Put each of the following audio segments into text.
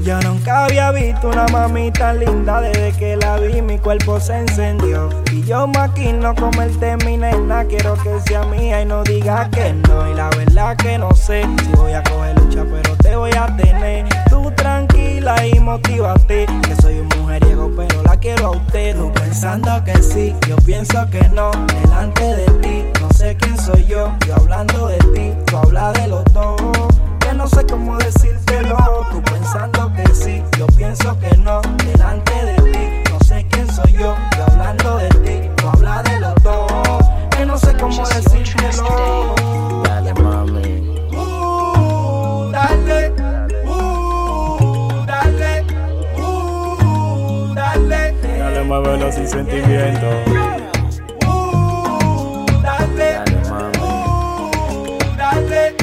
Yo nunca había visto una mami tan linda. Desde que la vi mi cuerpo se encendió. Y yo maquino comerte mi nena. Quiero que sea mía y no digas que no. Y la verdad que no sé si voy a coger lucha, pero te voy a tener. Tú tranquila y motívate, que soy un mujeriego pero la quiero a usted. Tú pensando que sí, yo pienso que no. Delante de ti, no sé quién soy yo hablando de ti, tú hablas de los dos. Que no sé cómo decírtelo. Tú pensando que sí, yo pienso que no. Delante de ti, no sé quién soy yo hablando de ti, tú hablas de los dos. Que no sé cómo decírtelo. Dale, mami. Dale. Dale. Dale. Dale, muévelo sin sentimiento. Dale. Dale, mami. Dale.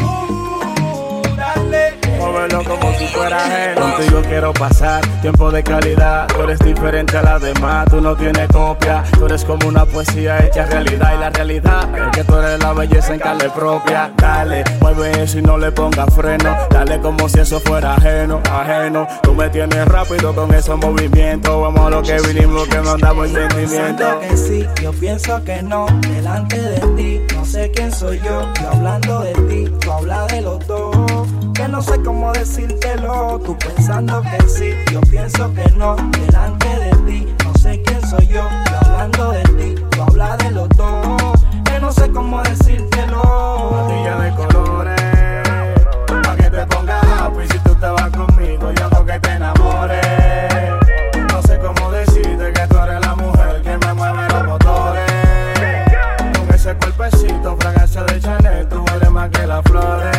Muévelo como si fuera ajeno. Contigo quiero pasar tiempo de calidad. Tú eres diferente a las demás, tú no tienes copia. Tú eres como una poesía hecha realidad. Y la realidad es que tú eres la belleza en carne propia. Dale, mueve eso y no le pongas freno. Dale como si eso fuera ajeno. Tú me tienes rápido con esos movimientos. Vamos a lo que vinimos, que no andamos en sentimiento. Pensando que sí, yo pienso que no. Delante de ti, no sé quién soy yo hablando de ti, tú hablas de los dos. Que no sé cómo decírtelo. Tú pensando que sí, yo pienso que no. Delante de ti, no sé quién soy yo hablando de ti, tú hablas de los dos. Que no sé cómo decírtelo. Patilla de colores, pa' que te pongas happy. Si tú te vas conmigo, yo hago que te enamores. No sé cómo decirte que tú eres la mujer que me mueve los motores. Con ese cuerpecito, fragancia de Chanel, tú hueles más que las flores.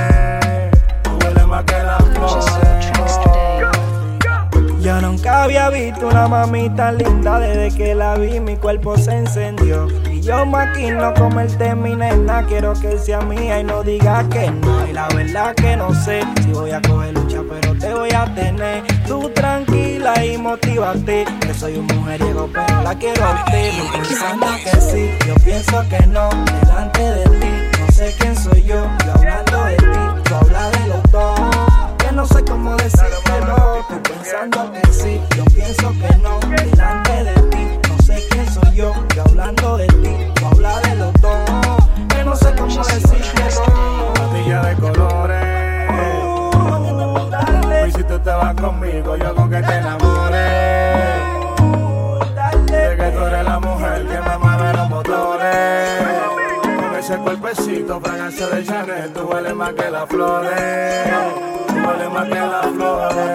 Yo nunca había visto una mami tan linda. Desde que la vi mi cuerpo se encendió. Y yo maquino comerte mi nena. Quiero que sea mía y no digas que no. Y la verdad que no sé si voy a coger lucha, pero te voy a tener. Tú tranquila y motívate, que soy un mujeriego pero la quiero a usted. Tú pensando que sí, yo pienso que no. Delante de ti, no sé quién soy yo hablando de ti, tú hablas de los dos. Que no sé cómo decírtelo. Tú pensando que sí, yo pienso que no. Delante de ti, no sé quién soy yo hablando de ti, tú hablas de los dos. Que no sé cómo decírtelo. Patilla de colores, y si tú te vas conmigo, yo hago que te enamores. De que tú eres la mujer que me mueve los motores. Con ese cuerpecito, fragancia de Chanel, tú hueles más que las flores. Tú hueles más que las flores.